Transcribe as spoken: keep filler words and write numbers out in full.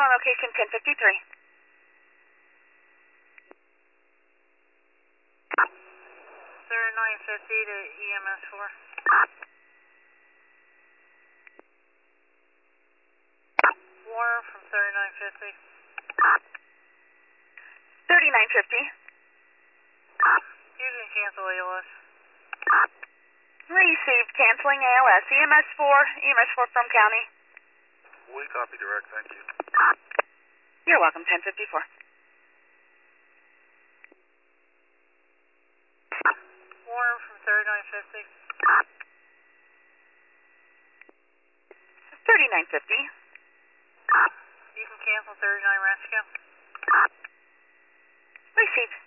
on location ten fifty-three. thirty-nine fifty to E M S four. Warner from thirty-nine fifty. thirty-nine fifty. You can cancel A L S. Received, canceling A L S. E M S four, E M S four from county. We copy direct, thank you. You're welcome, ten fifty-four. Warner from thirty-nine fifty. thirty-nine fifty. You can cancel thirty-nine rescue. Received.